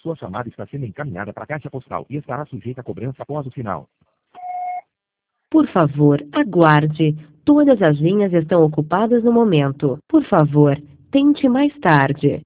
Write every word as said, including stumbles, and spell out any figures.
Sua chamada está sendo encaminhada para a caixa postal e estará sujeita a cobrança após o sinal. Por favor, aguarde. Todas as linhas estão ocupadas no momento. Por favor, tente mais tarde.